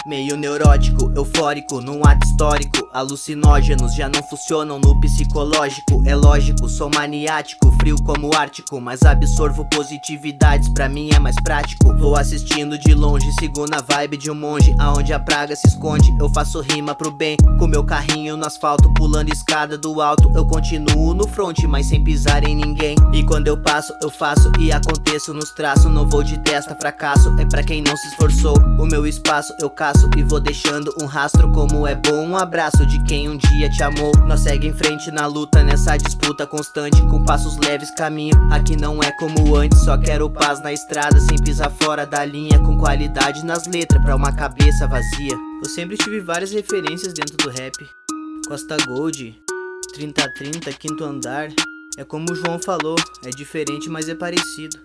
Meio neurótico, eufórico, num ato histórico. Alucinógenos já não funcionam no psicológico. É lógico, sou maniático, frio como o Ártico, mas absorvo positividades, pra mim é mais prático. Vou assistindo de longe, sigo na vibe de um monge. Aonde a praga se esconde, eu faço rima pro bem. Com meu carrinho no asfalto, pulando escada do alto. Eu continuo no front, mas sem pisar em ninguém. E quando eu passo, eu faço e aconteço nos traços. Não vou de testa, fracasso é pra quem não se esforçou. O meu espaço eu caço e vou deixando um rastro. Como é bom um abraço de quem um dia te amou. Nós segue em frente na luta, nessa disputa constante. Com passos leves caminho, aqui não é como antes. Só quero paz na estrada, sem pisar fora da linha. Com qualidade nas letras, pra uma cabeça vazia. Eu sempre tive várias referências dentro do rap. Costa Gold, 3030, Quinto Andar. É como o João falou, é diferente mas é parecido.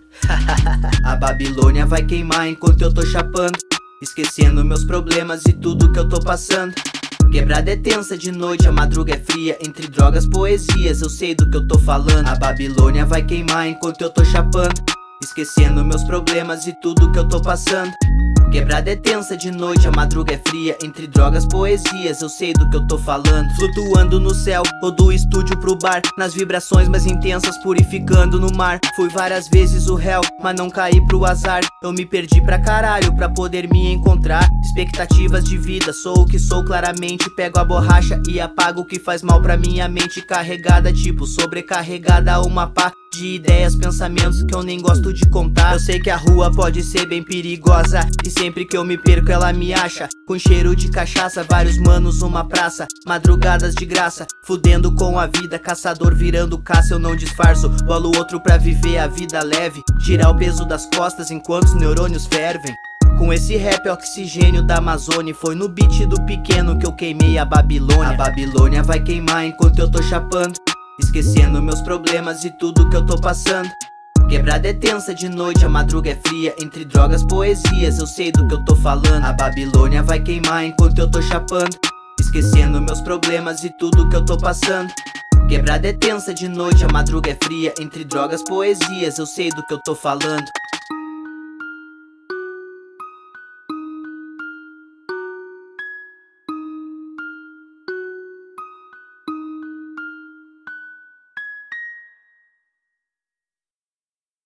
A Babilônia vai queimar enquanto eu tô chapando, esquecendo meus problemas e tudo que eu tô passando. Quebrada é tensa de noite, a madruga é fria. Entre drogas, poesias, eu sei do que eu tô falando. A Babilônia vai queimar enquanto eu tô chapando, esquecendo meus problemas e tudo que eu tô passando. Quebrada é tensa de noite, a madruga é fria. Entre drogas, poesias, eu sei do que eu tô falando. Flutuando no céu, ou do estúdio pro bar, nas vibrações mais intensas, purificando no mar. Fui várias vezes o réu, mas não caí pro azar. Eu me perdi pra caralho, pra poder me encontrar. Expectativas de vida, sou o que sou claramente. Pego a borracha e apago o que faz mal pra minha mente. Carregada, tipo sobrecarregada, uma pá de ideias, pensamentos que eu nem gosto de contar. Eu sei que a rua pode ser bem perigosa, e sempre que eu me perco ela me acha. Com cheiro de cachaça, vários manos, uma praça. Madrugadas de graça, fudendo com a vida. Caçador virando caça, eu não disfarço. Bolo outro pra viver a vida leve, tirar o peso das costas enquanto os neurônios fervem. Com esse rap oxigênio da Amazônia, foi no beat do pequeno que eu queimei a Babilônia. A Babilônia vai queimar enquanto eu tô chapando, esquecendo meus problemas e tudo que eu tô passando. Quebrada é tensa de noite, a madruga é fria. Entre drogas, poesias, eu sei do que eu tô falando. A Babilônia vai queimar enquanto eu tô chapando, esquecendo meus problemas e tudo que eu tô passando. Quebrada é tensa de noite, a madruga é fria. Entre drogas, poesias, eu sei do que eu tô falando.